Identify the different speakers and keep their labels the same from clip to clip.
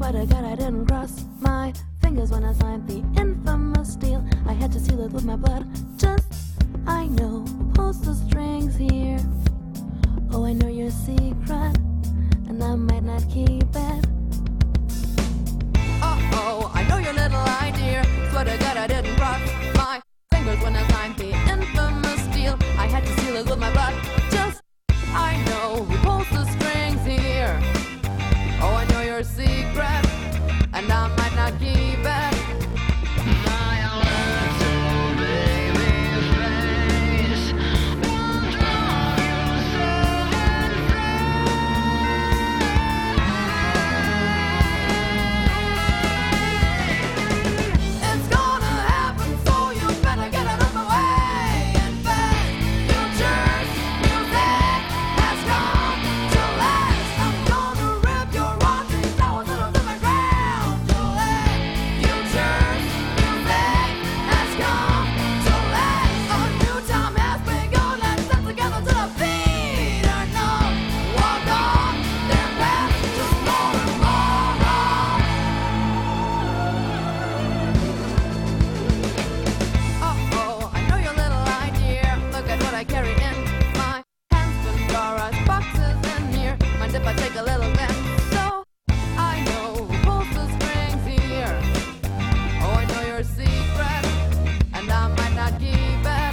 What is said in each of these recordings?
Speaker 1: Swear to God I didn't cross my fingers when I signed the infamous deal. I had to seal it with my blood. Just, I know, pulls the strings here. Oh, I know your secret, and I might not keep it.
Speaker 2: Oh, I know your little idea. Swear to God I didn't cross my fingers when I signed the infamous deal. I had to seal it with my blood. Just, I know who pulls the strings here. Oh, I know your secret, and I might not keep it. I carry in my hands, Pandora's boxes in here. Mind if I take a little bit? So I know who pulls the strings here. Oh, I know your secret, and I might not keep it.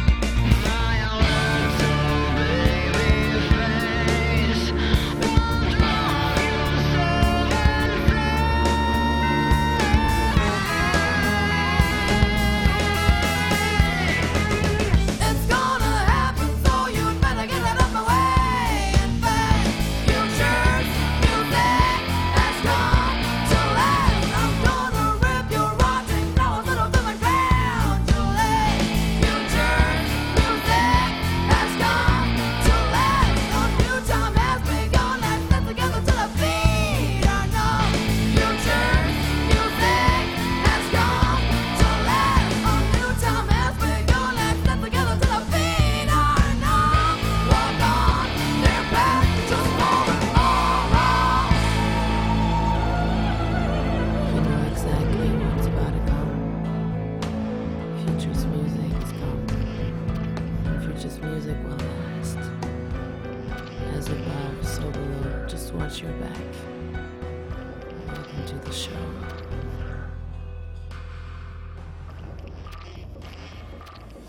Speaker 2: Future's music will last. As above, so below. Just watch your back. Welcome to the show.